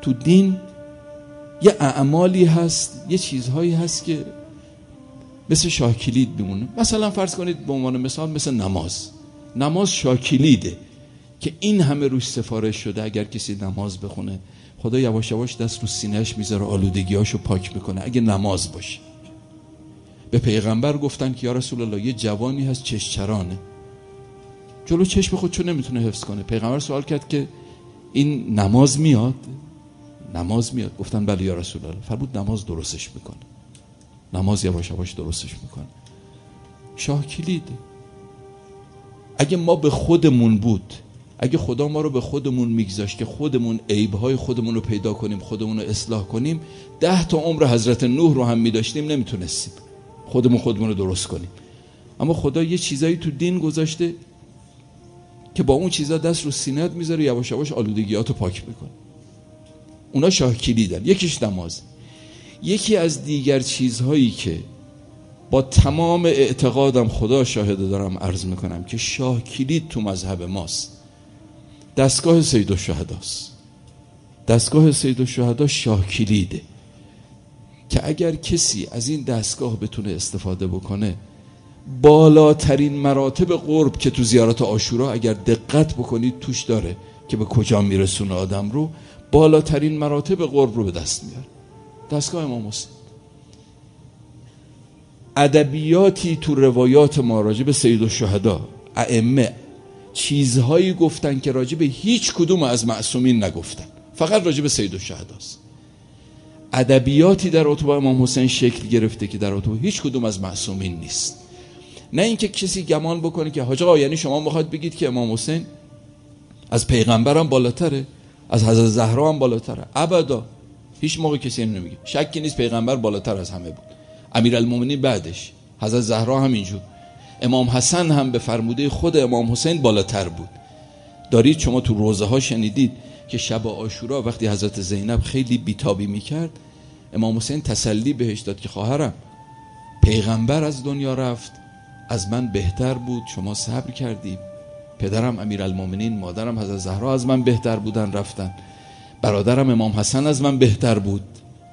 تو دین یه اعمالی هست، یه چیزهایی هست که مثل شاه کلید میمونه. مثلا فرض کنید به عنوان مثال مثل نماز شاه کلیده که این همه روش سفارش شده اگر کسی نماز بخونه خدا یواش یواش دست رو سینه‌اش میذاره، آلودگیاشو پاک میکنه. اگه نماز باشه، به پیغمبر گفتن که یا رسول الله یه جوانی هست چشم‌چرانه، جلو چشم خودشو نمیتونه حفظ کنه. پیغمبر سوال کرد که این نماز میاد؟ گفتن بله یا رسول الله. فرمود نماز درستش میکنه، نماز یواش یواش درستش میکنه. شاه کلیده. اگه ما به خودمون بود، اگه خدا ما رو به خودمون میگذاشت که خودمون عیبهای خودمون رو پیدا کنیم، خودمون رو اصلاح کنیم، 10 تا عمر حضرت نوح رو هم میداشتیم نمیتونستیم خودمون رو درست کنیم. اما خدا یه چیزایی تو دین گذاشته که با اون چیزا دست رو سینه‌ات میذاره، یواش یواش آلودگیاتو پاک میکنه. اونا شاه کلیدن. یکیش نماز. یکی از دیگر چیزهایی که با تمام اعتقادم خدا شاهده دارم عرض میکنم که شاه کلید تو مذهب ماست، دستگاه سیدالشهداست. دستگاه سیدالشهدا شاه کلیده که اگر کسی از این دستگاه بتونه استفاده بکنه، بالاترین مراتب قرب که تو زیارت عاشورا اگر دقت بکنید توش داره که به کجا میرسونه آدم رو، بالاترین مراتب قرب رو به دست میاره. دستگاه امام حسین. ادبیاتی تو روایات ما راجع به سیدالشهدا ائمه چیزهایی گفتن که راجع به هیچ کدوم از معصومین نگفتن، فقط راجع به سیدالشهداست. ادبیاتی در رابطه با امام حسین شکل گرفته که در رابطه با هیچ کدوم از معصومین نیست. نه اینکه کسی گمان بکنه که حاج آقا یعنی شما میخواد بگید که امام حسین از پیغمبر هم بالاتره، از حضرت زهرا هم بالاتره. ابدا، هیچ موقع کسی اینو نمیگه. شکی نیست پیغمبر بالاتر از همه بود، امیرالمومنین بعدش، حضرت زهرا هم اینجور، امام حسن هم به فرموده خود امام حسین بالاتر بود. دارید شما تو روزه ها شنیدید که شب عاشورا وقتی حضرت زینب خیلی بیتابی میکرد، امام حسین تسلی بهش داد که خواهرم پیغمبر از دنیا رفت، از من بهتر بود، شما صبر کردید. پدرم امیرالمومنین، مادرم حضرت زهرا از من بهتر بودن رفتن، برادرم امام حسن از من بهتر بود.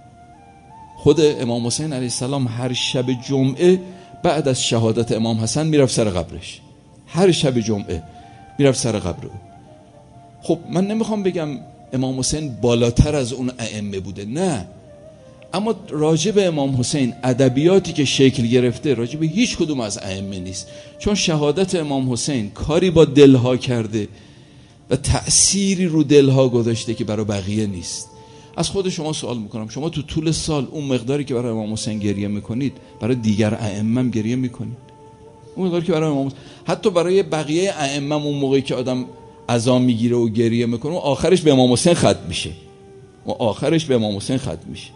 خود امام حسین علیه السلام هر شب جمعه بعد از شهادت امام حسن میرفت سر قبرش، هر شب جمعه میرفت سر قبر. خب من نمیخوام بگم امام حسین بالاتر از اون ائمه بوده، نه، اما راجع به امام حسین ادبیاتی که شکل گرفته راجع به هیچ کدوم از ائمه نیست، چون شهادت امام حسین کاری با دلها کرده و تأثیری رو دلها گذاشته که برای بقیه نیست. از خود شما سوال میکنم، شما تو طول سال اون مقداری که برای امام حسین گریه میکنید برای دیگر ائمه هم گریه میکنید؟ اون مقداری که برای امام حسین، حتی برای بقیه ائمه اون موقعی که آدم عزا میگیره و گریه میکنه، و آخرش به امام حسین ختم میشه، و آخرش به امام حسین ختم میشه.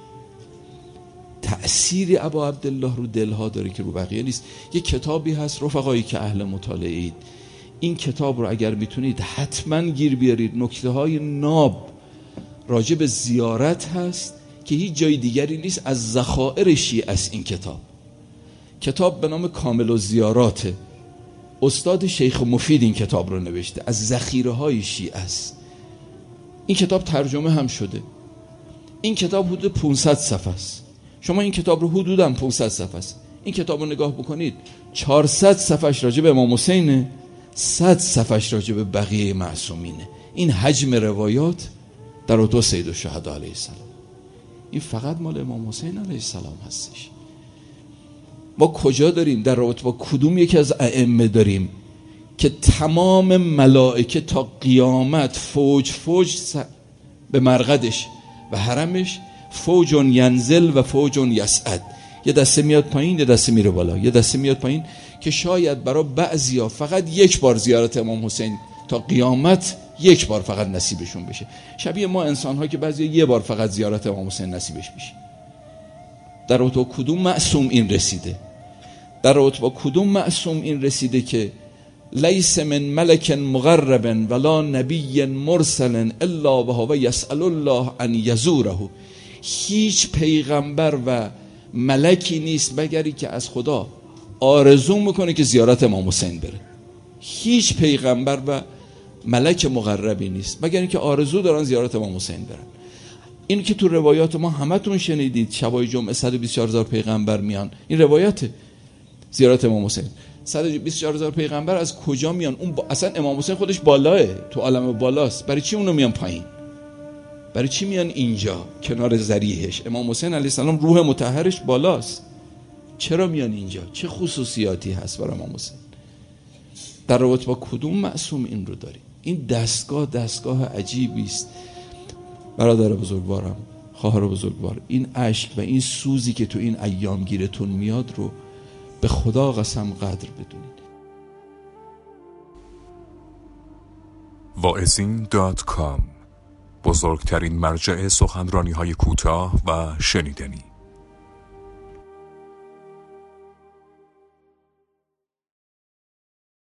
تأثیری ابا عبدالله رو دلها داره که رو بقیه نیست. یه کتابی هست رفقایی که اهل مطالعه اید، این کتاب رو اگر میتونید حتما گیر بیارید. نکته های ناب راجع به زیارت هست که هیچ جای دیگری نیست، از ذخایر شیعه است. این کتاب به نام کامل الزیارات، استاد شیخ مفید این کتاب رو نوشته، از ذخیره های شیعه است. این کتاب ترجمه هم شده. این کتاب حدود 500 صفحه است. شما این کتاب رو حدوداً 500 صفحه است، این کتاب رو نگاه بکنید، 400 صفحش راجع به امام حسینه، 100 صفحش راجع به بقیه معصومینه. این حجم روایات در رابطه با سیدالشهدا علیه السلام، این فقط مال امام حسین علیه السلام هستش. ما کجا داریم در رابطه با کدوم یکی از ائمه داریم که تمام ملائکه تا قیامت فوج به مرقدش و حرمش، فوج ینزل و فوج یصعد، یه دسته میاد پایین یه دسته میره بالا، یه دسته میاد پایین، که شاید برای بعضیا فقط یک بار زیارت امام حسین تا قیامت یک بار فقط نصیبشون بشه. شبیه ما انسان ها که بعضی یه بار فقط زیارت امام حسین نصیبش میشه. در رابطه با کدوم معصوم این رسیده؟ در رابطه با کدوم معصوم این رسیده که لیس من ملک مقرب ولا نبی مرسل الا وهو یسأل الله ان یزوره؟ هیچ پیغمبر و ملکی نیست مگری که از خدا آرزو میکنه که زیارت امام حسین بره. هیچ پیغمبر و ملک مقربی نیست مگر اینکه آرزو دارن زیارت امام حسین برن. این که تو روایات ما همتون شنیدید شبای جمعه 124,000 پیغمبر میان، این روایته. زیارت امام حسین 124,000 پیغمبر از کجا میان؟ اون اصلا امام حسین خودش بالاه، تو عالم بالاست، برای چی اونو میان پایین؟ برای چی میان اینجا کنار ذریحش؟ امام حسین علیه السلام روح مطهرش بالاست، چرا میان اینجا؟ چه خصوصیاتی هست برای امام حسین؟ در رابطه با کدوم معصوم این رو داریم؟ این دستگاه عجیبی است. برادر بزرگوارم، خواهر بزرگوار، این اشک و این سوزی که تو این ایام گیرتون میاد رو به خدا قسم قدر بدونید. واعظین.com، بزرگترین مرجع سخنرانی‌های کوتاه و شنیدنی.